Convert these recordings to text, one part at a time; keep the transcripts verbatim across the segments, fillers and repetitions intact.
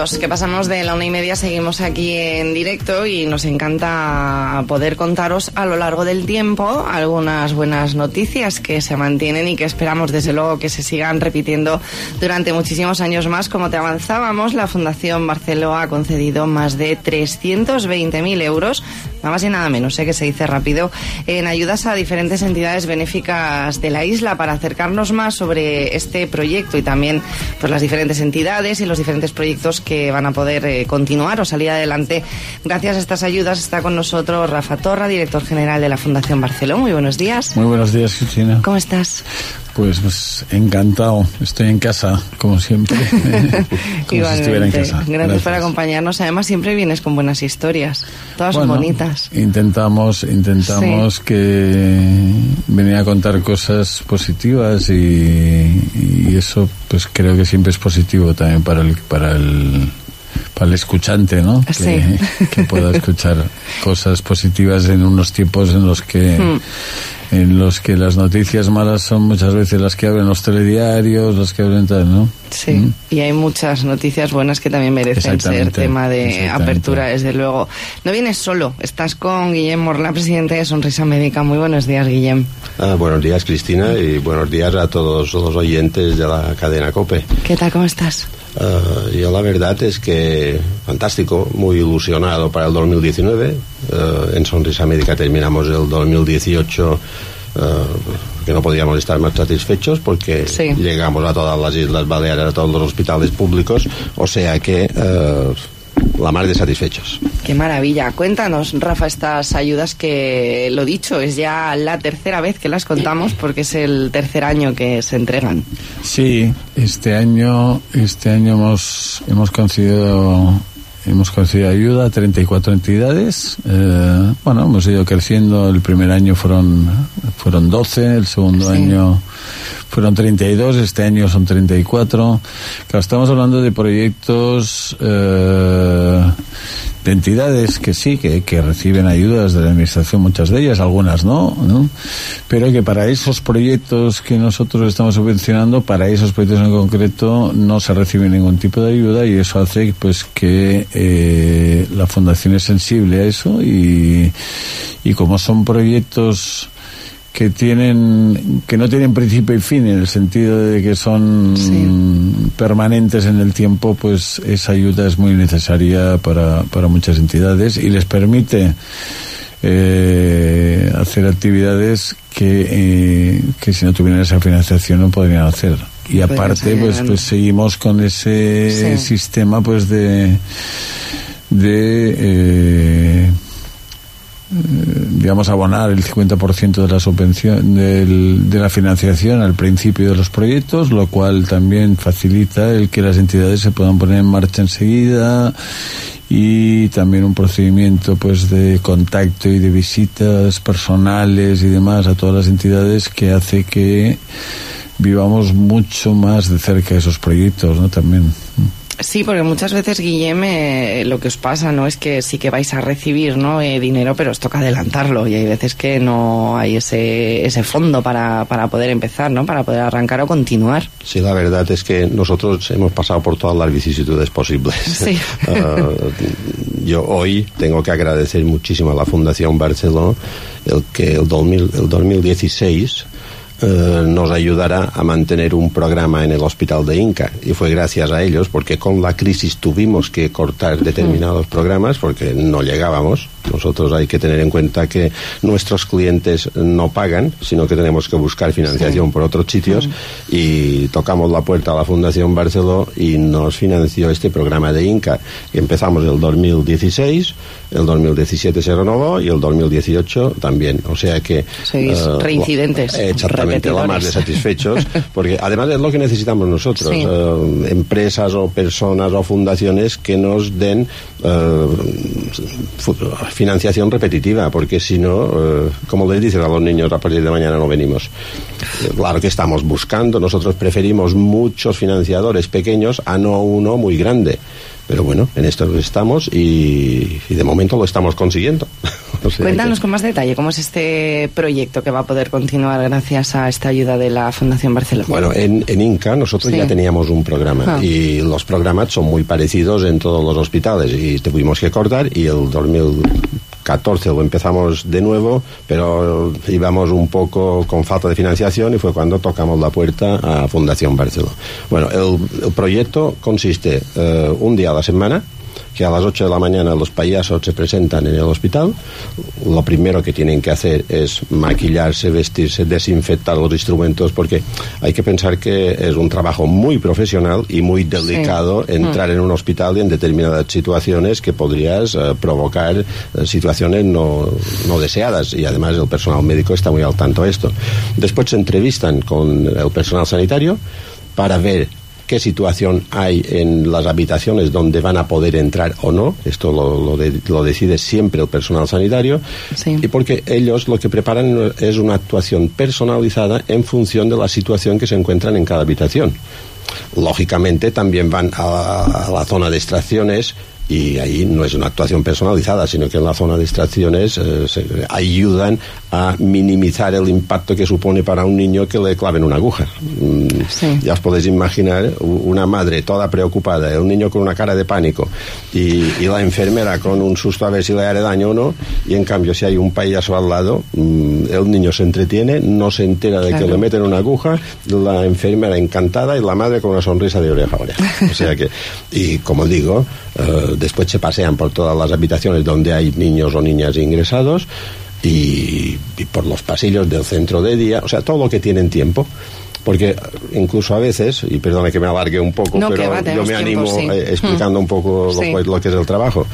minutos que pasamos de la una y media, seguimos aquí en directo y nos encanta poder contaros a lo largo del tiempo algunas buenas noticias que se mantienen y que esperamos desde luego que se sigan repitiendo durante muchísimos años más. Como te avanzábamos, la Fundación Barceló ha concedido más de trescientos veinte mil euros, nada más y nada menos, ¿eh? Que se dice rápido, en ayudas a diferentes entidades benéficas de la isla para acercarnos más sobre este proyecto y también pues las diferentes entidades y los diferentes proyectos que van a poder eh, continuar o salir adelante gracias a estas ayudas. Está con nosotros Rafa Torra, director general de la Fundación Barceló. Muy buenos días. Muy buenos días, Cristina. ¿Cómo estás? Pues, pues encantado, estoy en casa, como siempre. Como Igualmente. Si estuviera en casa. Gracias, Gracias por acompañarnos. Además, siempre vienes con buenas historias. Todas bueno, son bonitas. Intentamos, intentamos sí. que venir a contar cosas positivas y, y eso, pues creo que siempre es positivo también para el, para el, para el escuchante, ¿no? Sí. Que, que pueda escuchar cosas positivas en unos tiempos en los que... Hmm. en los que las noticias malas son muchas veces las que abren los telediarios, las que abren tal, ¿no? Sí, ¿Mm? Y hay muchas noticias buenas que también merecen ser tema de apertura, desde luego. No vienes solo, estás con Guillem Morlà, presidente de Sonrisa Médica. Muy buenos días, Guillem. Ah, buenos días, Cristina, y buenos días a todos los oyentes de la cadena COPE. ¿Qué tal, cómo estás? Uh, yo la verdad es que fantástico, muy ilusionado para el dos mil diecinueve. Uh, en Sonrisa Médica terminamos el dos mil dieciocho uh, que no podíamos estar más satisfechos porque sí. llegamos a todas las Islas Baleares, a todos los hospitales públicos, o sea que uh, la mar de satisfechos. Qué maravilla. Cuéntanos, Rafa, estas ayudas que, lo dicho, es ya la tercera vez que las contamos porque es el tercer año que se entregan. Sí, este año este año hemos hemos concedido hemos concedido ayuda a treinta y cuatro entidades. Eh, bueno, hemos ido creciendo. El primer año fueron fueron doce, el segundo sí. año fueron treinta y dos, este año son treinta y cuatro. Claro, estamos hablando de proyectos eh, de entidades que sí, que, que reciben ayudas de la administración, muchas de ellas, algunas no, ¿no? Pero que para esos proyectos que nosotros estamos subvencionando, para esos proyectos en concreto, no se recibe ningún tipo de ayuda y eso hace pues que eh, la Fundación es sensible a eso y, y como son proyectos que tienen que no tienen principio y fin en el sentido de que son sí. permanentes en el tiempo, pues esa ayuda es muy necesaria para, para muchas entidades y les permite eh, hacer actividades que, eh, que si no tuvieran esa financiación no podrían hacer. Y aparte pues pues seguimos con ese sí. sistema pues de de eh, digamos abonar el cincuenta por ciento de la subvención del, de la financiación al principio de los proyectos, lo cual también facilita el que las entidades se puedan poner en marcha enseguida y también un procedimiento pues de contacto y de visitas personales y demás a todas las entidades que hace que vivamos mucho más de cerca esos proyectos, ¿no? También. Sí, porque muchas veces, Guillem, eh, lo que os pasa no es que sí que vais a recibir, ¿no? eh, dinero, pero os toca adelantarlo y hay veces que no hay ese ese fondo para, para poder empezar, ¿no? Para poder arrancar o continuar. Sí, la verdad es que nosotros hemos pasado por todas las vicisitudes posibles. Sí. uh, yo hoy tengo que agradecer muchísimo a la Fundación Barceló el que el, dos mil, el dos mil dieciséis Eh, nos ayudará a mantener un programa en el hospital de Inca y fue gracias a ellos porque con la crisis tuvimos que cortar determinados programas porque no llegábamos. Nosotros hay que tener en cuenta que nuestros clientes no pagan, sino que tenemos que buscar financiación sí. por otros sitios sí. y tocamos la puerta a la Fundación Barceló y nos financió este programa de Inca. Empezamos el dos mil dieciséis, el dos mil diecisiete se renovó y el dos mil dieciocho también. O sea que... Sois uh, reincidentes. Exactamente. La más de satisfechos, porque además es lo que necesitamos nosotros, sí. uh, empresas o personas o fundaciones que nos den uh, financiación repetitiva, porque si no, uh, como les dices a los niños, a partir de mañana no venimos. Claro que estamos buscando, nosotros preferimos muchos financiadores pequeños a no uno muy grande. Pero bueno, en esto estamos y, y de momento lo estamos consiguiendo. O sea Cuéntanos que... con más detalle cómo es este proyecto que va a poder continuar gracias a esta ayuda de la Fundación Barcelona. Bueno, en, en Inca nosotros sí. ya teníamos un programa ah. y los programas son muy parecidos en todos los hospitales y tuvimos que cortar y el dos mil catorce lo empezamos de nuevo, pero íbamos un poco con falta de financiación y fue cuando tocamos la puerta a Fundación Barcelona. Bueno, el, el proyecto consiste uh, un día a la semana, que a las ocho de la mañana los payasos se presentan en el hospital. Lo primero que tienen que hacer es maquillarse, vestirse, desinfectar los instrumentos, porque hay que pensar que es un trabajo muy profesional y muy delicado sí. entrar mm. en un hospital y en determinadas situaciones que podrías uh, provocar uh, situaciones no, no deseadas, y además el personal médico está muy al tanto de esto. Después se entrevistan con el personal sanitario para ver qué situación hay en las habitaciones donde van a poder entrar o no. Esto lo, lo, de, lo decide siempre el personal sanitario. Sí. Y porque ellos lo que preparan es una actuación personalizada en función de la situación que se encuentran en cada habitación. Lógicamente también van a, a la zona de extracciones, y ahí no es una actuación personalizada, sino que en la zona de extracciones eh, se ayudan a minimizar el impacto que supone para un niño que le claven una aguja. Mm, sí. Ya os podéis imaginar una madre toda preocupada, un niño con una cara de pánico y, y la enfermera con un susto a ver si le haré daño o no, y en cambio si hay un payaso al lado, mm, el niño se entretiene, no se entera de claro. que le meten una aguja, la enfermera encantada y la madre con una sonrisa de oreja a oreja. O sea que, y como digo, uh, después se pasean por todas las habitaciones donde hay niños o niñas ingresados y, y por los pasillos del centro de día, o sea, todo lo que tienen tiempo. Porque incluso a veces, y perdona que me alargue un poco, no, pero va, yo me animo tiempo, sí. eh, explicando mm. un poco lo, sí. lo que es el trabajo.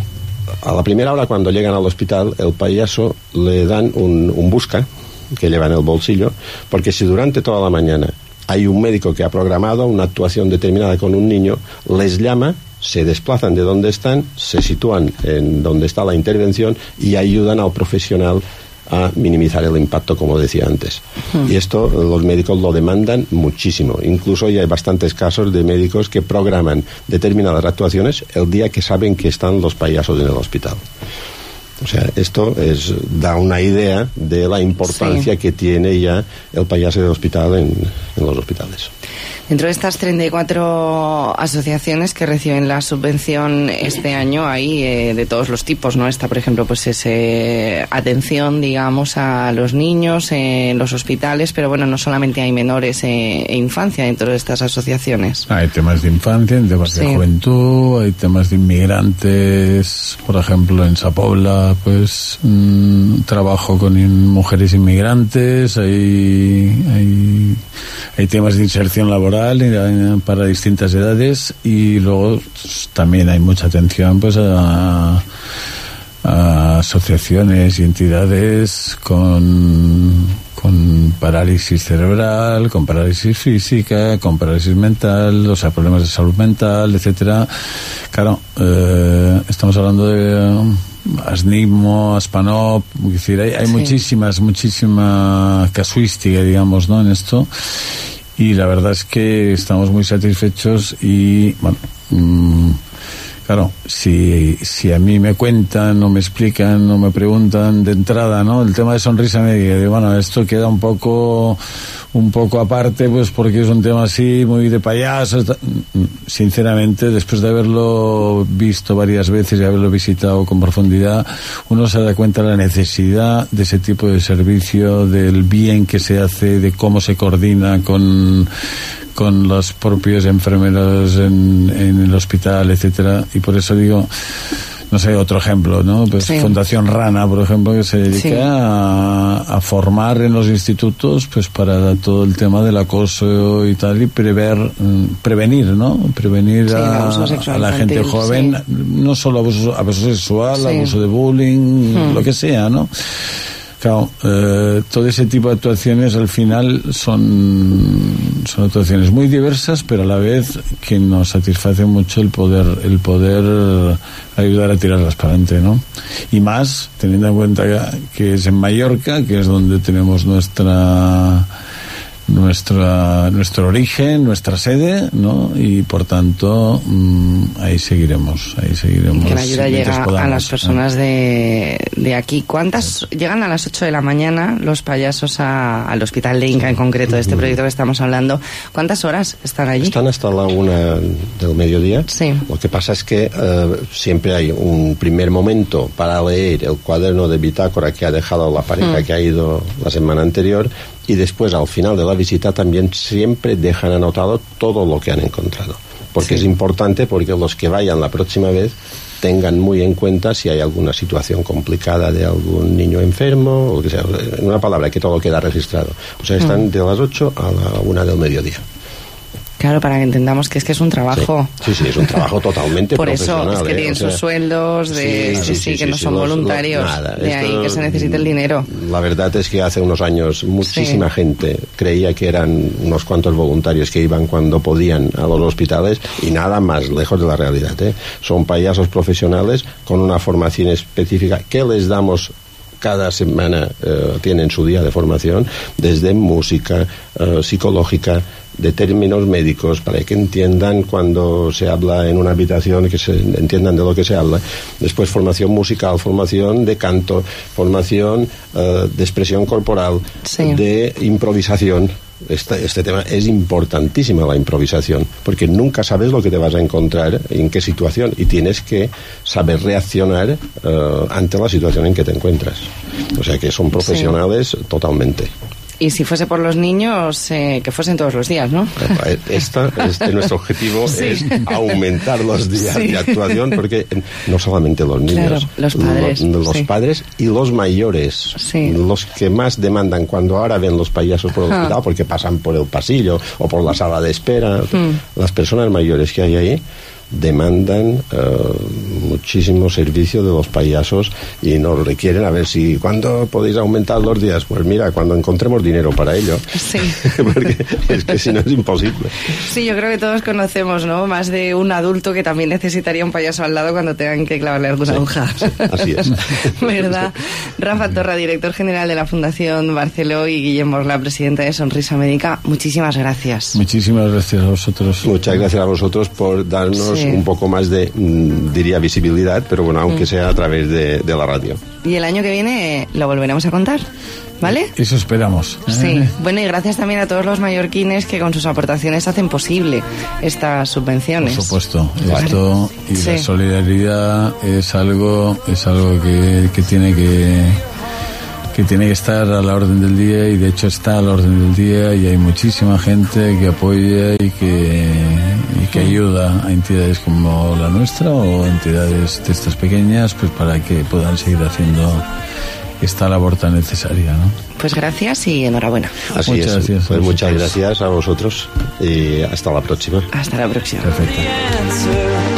A la primera hora, cuando llegan al hospital, el payaso le dan un, un busca que lleva en el bolsillo, porque si durante toda la mañana hay un médico que ha programado una actuación determinada con un niño, les llama, se desplazan de donde están, se sitúan en donde está la intervención y ayudan al profesional a minimizar el impacto, como decía antes. Uh-huh. Y esto los médicos lo demandan muchísimo. Incluso ya hay bastantes casos de médicos que programan determinadas actuaciones el día que saben que están los payasos en el hospital. O sea, esto es, da una idea de la importancia sí. que tiene ya el payaso del hospital en, en los hospitales. Dentro de estas treinta y cuatro asociaciones que reciben la subvención este año hay eh, de todos los tipos, ¿no? Está, por ejemplo, pues ese atención, digamos, a los niños en los hospitales, pero bueno, no solamente hay menores eh, e infancia dentro de estas asociaciones. Hay temas de infancia, hay temas sí. de juventud, hay temas de inmigrantes, por ejemplo, en Sapobla, pues mmm, trabajo con mujeres inmigrantes, hay, hay, hay temas de inserción laboral para distintas edades, y luego pues, también hay mucha atención pues a, a asociaciones y entidades con, con parálisis cerebral, con parálisis física, con parálisis mental, o sea, problemas de salud mental, etcétera. Claro, eh, estamos hablando de asnismo, aspanop, es decir, hay, hay sí. muchísimas, muchísima casuística, digamos, ¿no? En esto. Y la verdad es que estamos muy satisfechos y, bueno, mmm, claro, si, si a mí me cuentan o me explican o me preguntan de entrada, ¿no? El tema de sonrisa médica, de, bueno, esto queda un poco, un poco aparte, pues porque es un tema así, muy de payasos. Sinceramente, después de haberlo visto varias veces y haberlo visitado con profundidad, uno se da cuenta de la necesidad de ese tipo de servicio, del bien que se hace, de cómo se coordina con con los propios enfermeros en, en el hospital, etcétera. Y por eso digo, no sé, otro ejemplo, ¿no? Pues sí. Fundación Rana, por ejemplo, que se dedica sí. a, a formar en los institutos, pues para todo el tema del acoso y tal, y prever, prevenir, ¿no? Prevenir sí, a, a la gente joven, sí. no solo abuso, abuso sexual, sí. abuso de bullying, hmm. lo que sea, ¿no? Claro, eh, todo ese tipo de actuaciones al final son, son actuaciones muy diversas, pero a la vez que nos satisface mucho el poder, el poder ayudar a tirarlas para adelante, ¿no? Y más teniendo en cuenta que es en Mallorca, que es donde tenemos nuestra nuestra nuestro origen, nuestra sede, ¿no? Y por tanto mmm, ahí seguiremos, ahí seguiremos. Y que la ayuda llega podamos, a las personas ¿no? de, de aquí. ¿Cuántas sí. llegan a las ocho de la mañana los payasos a, al Hospital de Inca en concreto de este proyecto que estamos hablando? ¿Cuántas horas están allí? Están hasta la una del mediodía. Sí. Lo que pasa es que uh, siempre hay un primer momento para leer el cuaderno de bitácora que ha dejado la pareja mm. que ha ido la semana anterior, y después al final de la visita también siempre dejan anotado todo lo que han encontrado, porque sí. es importante, porque los que vayan la próxima vez tengan muy en cuenta si hay alguna situación complicada de algún niño enfermo, o lo que sea. En una palabra, que todo queda registrado. O sea, están mm. de las ocho a la una del mediodía. Claro, para que entendamos que es que es un trabajo. Sí, sí, sí es un trabajo totalmente por profesional. Por eso, es que ¿eh? tienen o sea, sus sueldos, de, sí, sí, sí, sí, que sí, no sí, son los, voluntarios. Los, nada, de ahí que se necesita el dinero. La verdad es que hace unos años muchísima sí. gente creía que eran unos cuantos voluntarios que iban cuando podían a los hospitales, y nada más lejos de la realidad, ¿eh? Son payasos profesionales con una formación específica que les damos. Cada semana eh, tienen su día de formación, desde música, eh, psicológica, de términos médicos, para que entiendan cuando se habla en una habitación, que se entiendan de lo que se habla. Después formación musical, formación de canto, formación eh, de expresión corporal, sí. de improvisación. Este, este tema es importantísima, la improvisación, porque nunca sabes lo que te vas a encontrar, en qué situación, y tienes que saber reaccionar uh, ante la situación en que te encuentras. O sea que son profesionales sí. totalmente. Y si fuese por los niños, eh, que fuesen todos los días, ¿no? Esta, este, nuestro objetivo sí. es aumentar los días sí. de actuación, porque no solamente los niños, claro, los padres, lo, los sí. padres y los mayores, sí. los que más demandan cuando ahora ven los payasos por el hospital, ah. porque pasan por el pasillo o por la sala de espera, hmm. las personas mayores que hay ahí demandan uh, muchísimo servicio de los payasos y nos requieren a ver si ¿cuándo podéis aumentar los días? Pues mira, cuando encontremos dinero para ello. Sí. Porque es que si no es imposible. Sí, yo creo que todos conocemos, ¿no? Más de un adulto que también necesitaría un payaso al lado cuando tengan que clavarle alguna sí, aguja. Sí, así es. ¿Verdad? Rafa Torra, director general de la Fundación Barceló, y Guillem Morla, presidente de Sonrisa Médica, muchísimas gracias. Muchísimas gracias a vosotros. Muchas gracias a vosotros por darnos sí. un poco más de, diría, visibilidad, pero bueno, aunque sea a través de, de la radio. Y el año que viene lo volveremos a contar, ¿vale? Eso esperamos. Sí, bueno, y gracias también a todos los mallorquines que con sus aportaciones hacen posible estas subvenciones. Por supuesto, vale. Esto y sí. la solidaridad es algo, es algo que, que tiene que... que tiene que estar a la orden del día, y de hecho está a la orden del día, y hay muchísima gente que apoya y que, y que ayuda a entidades como la nuestra o entidades de estas pequeñas, pues para que puedan seguir haciendo esta labor tan necesaria, ¿no? Pues gracias y enhorabuena. Así muchas es. Gracias. Pues muchas gracias a vosotros y hasta la próxima. Hasta la próxima. Perfecto.